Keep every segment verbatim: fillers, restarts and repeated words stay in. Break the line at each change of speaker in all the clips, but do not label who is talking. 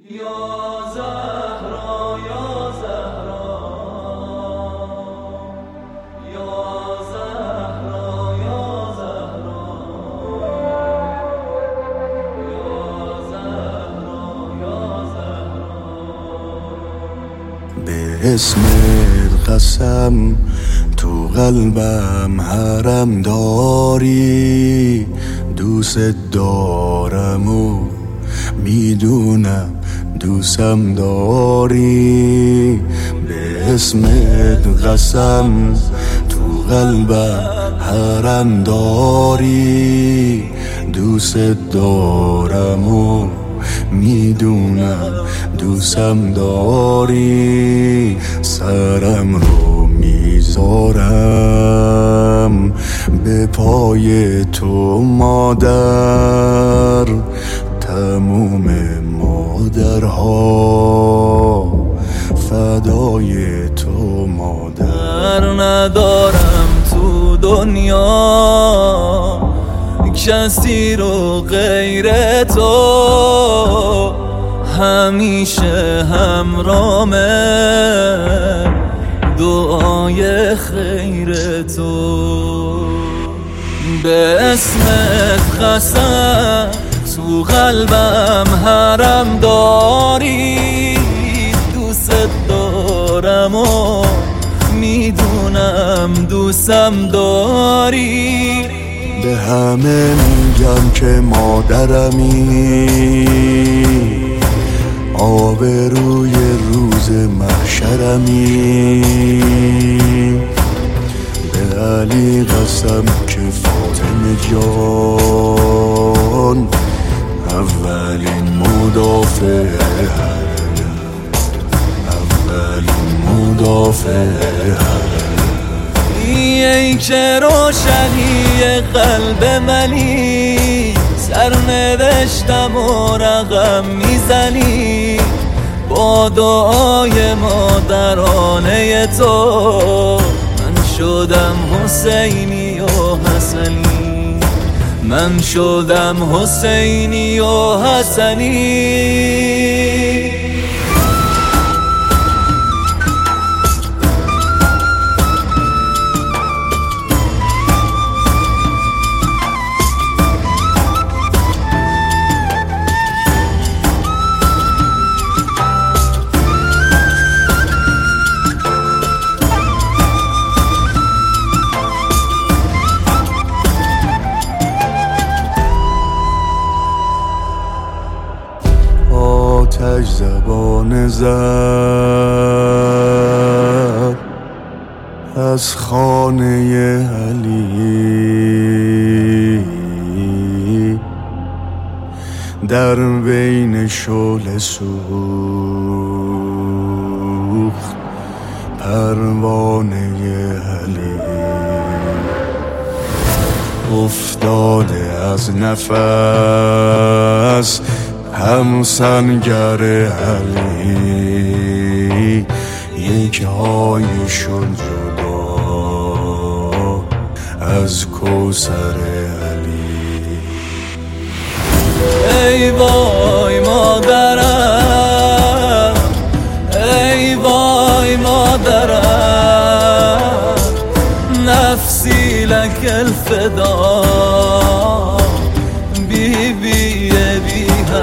یا زهرا یا زهرا یا زهرا یا زهرا یا زهرا یا زهرا
به اسمت قسم تو قلبم حرم داری، دوست دارم و میدونم دوستم داری. به اسمت قسم تو قلبم حرم داری، دوست دارم و میدونم دوستم داری. سرم رو میذارم به پای تو مادر، تموم مادرها فدای تو مادر.
ندارم تو دنیا کسی رو غیر تو، همیشه همرامه دعای خیر تو. به اسمت قسم تو قلبم حرم داری، دوست دارم و میدونم دوستم داری.
به همه میگم که مادرمی، آبروی روز محشرمی. به علی قسم که فاطمه جان اولین مدافع حرم، اولین مدافع حرم.
ای که روشنی قلب منی، سرنوشتم و رقم میزنی. با دعای مادرانه تو من شدم حسینی و حسنی، من شدم حسینی و حسنی.
آتش زبان زد از خانه علی، در بین شعله سوخت پروانه علی. افتاده از نفس همسنگر علی، یک های شد جدا از کوثر علی.
ای وای مادرم، ای وای مادرم، نفسی لک الفدا، بی بی بی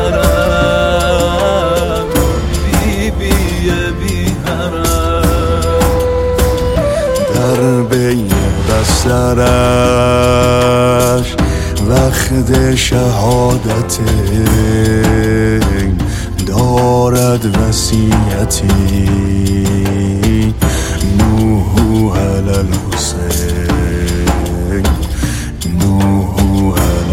حرم، بی بی بی حرم.
در بین بسترش وقت شهادت دارد وصیتی، نوح علی الحسین، نوح علی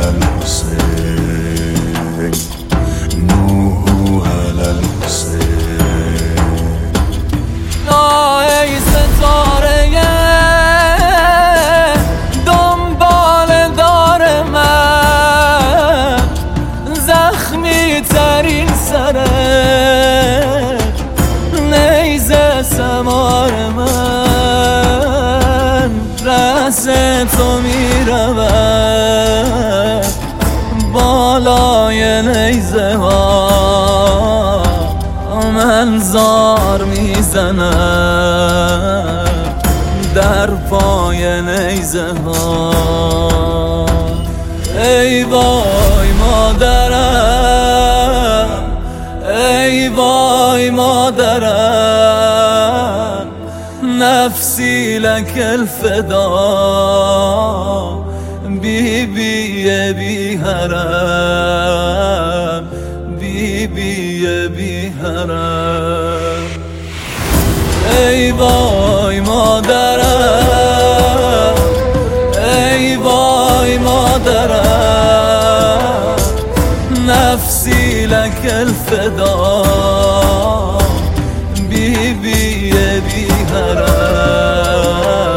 الحسین، نوح علی الحسین.
ای ستاره دنبال دار من، زخمی ترین سره نیزه سمار من، رأس تو میرود بالای نیزه ها. زار میزنم در پای نیزه ها. ای وای مادرم، ای وای مادرم، نفسی لک الفدا، بی بی بی حرم، بی بی بی حرم. ای وای مادرم، ای وای مادرم، نفسی لک الفدا، بی بی بی حرم.